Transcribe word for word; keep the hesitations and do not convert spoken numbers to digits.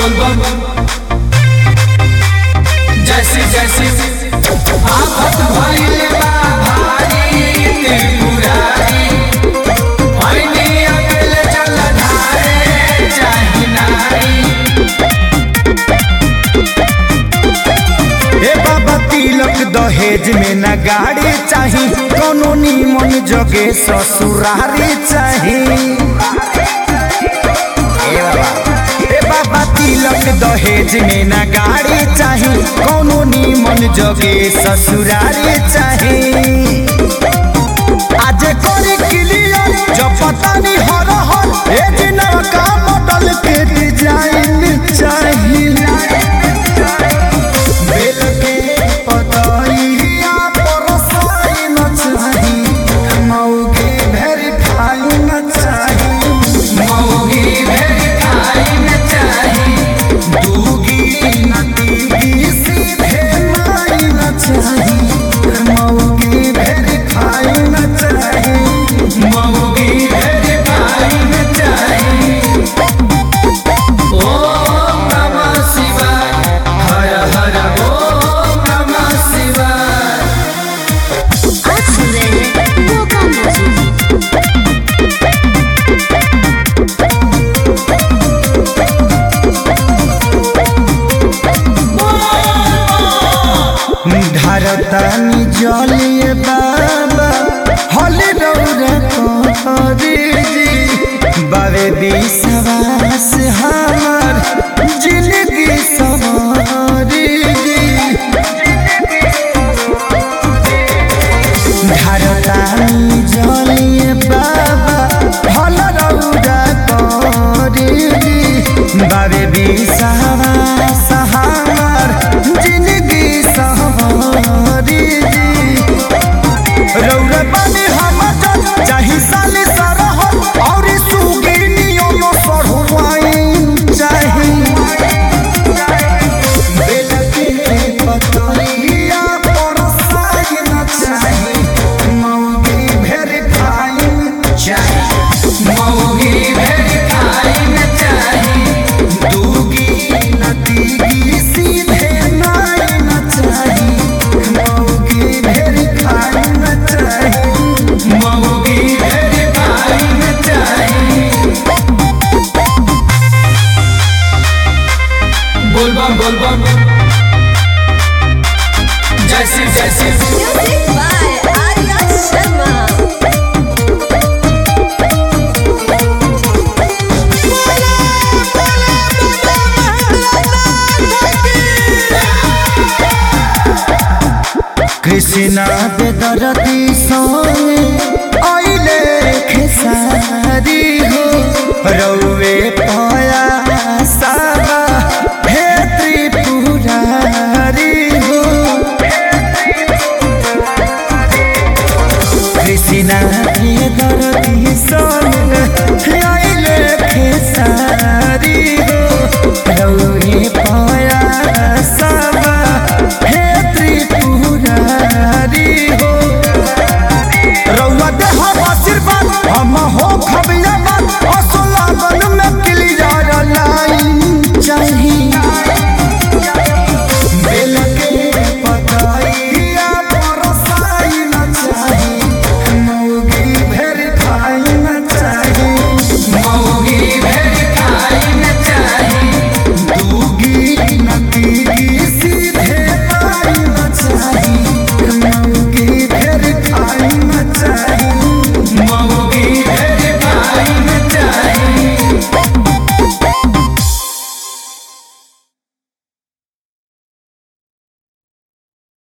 बोल जैसी जैसी आफत भइले बा भारी त्रिपुरारी होइनी अकेले चल धारे चाहि नारी। ए बाबा तिलक दहेज में न गाड़ी चाही कोनो नीमन जगे ससुरारी चाही। ए बाबा तिलक दहेज में न गाड़ी चाही कोनो नीमन जगे ससुरारी चाही। आज कोरी क्लियर जब पता नहीं हर हर ए जिना का मॉडल के डिजाइन चाही। धरतानी जलिए बाबा हले रौरा करी जी बाबे विश्वास हमार जिंदगी सवारी जी। धरतानी जलिए बाबा हले रौरा करी जी बाबे विश्वास हमार जिंदगी रौरा बानी हम चाही साले सारा और सुगिनियों नो सढ़वाइन चाही। बेल के पतलिया पर साइन चाही मौगी वेरीफाइन चाही। मौगी वेरीफाइन चाही दूगी नतीगी सीधे नाइन चाही मौगी वेरीफाइन चाही। मौगी वेरीफाइन चाही। बोल बम बोल बम जैसी जैसी Music by Arya Sharma. Krishna पे दरदी सोने आइले खेसारी हो रौवे पाया साबा हे त्रिपुरारी हो। कृष्णा पे दरदी सोने आइले खेसारी हो रौवे पाया साबा हे त्रिपुरारी हो। रौआ दे हम आशीर्वाद हम हो खबिया बात असला बन में क्लियर लाइन चाही। बेल के पतइया पर साइन चाही मौगी वेरीफाइन चाही। मौगी वेरीफाइन चाही दूगी नतीगी सीधे लाइन चाही।